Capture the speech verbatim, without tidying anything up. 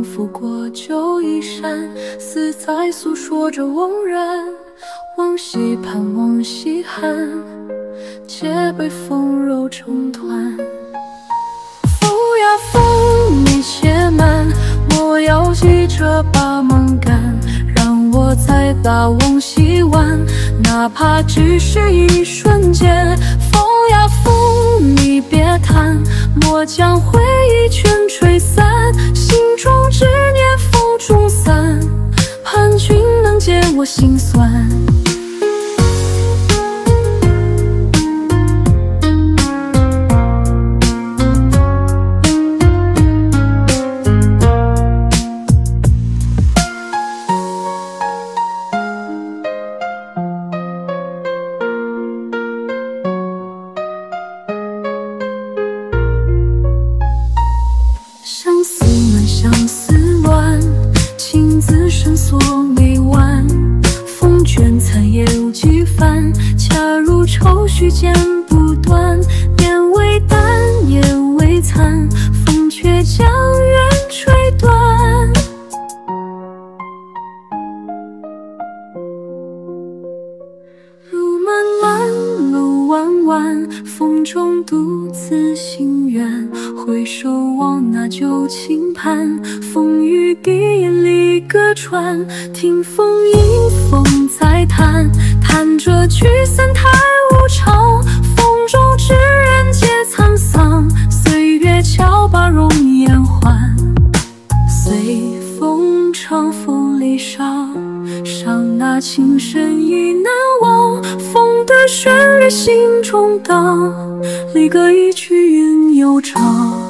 风拂过旧衣衫，似在诉说着惘然。往昔盼，往昔寒，皆被风揉成团。风呀风，你且慢，莫要急着把梦赶，让我再把往昔挽，哪怕只是一瞬间。风呀风，你别叹，莫将回忆全吹散，心中执念风中散，盼君能解我心酸。相思难，相思乱，情字深锁未完。风卷残，也如几番，恰如愁绪剪不断。年未淡，夜未残，风却将缘吹断。路漫漫，路弯弯，风中独自心远。回首望那旧情畔，风雨滴眼里隔川。听风吟，风在叹，叹着聚散太无常。风中之人皆沧桑，岁月悄把容颜换。随风长风离殇，伤那情深意难忘。风的旋律心中荡，离歌一曲云悠长。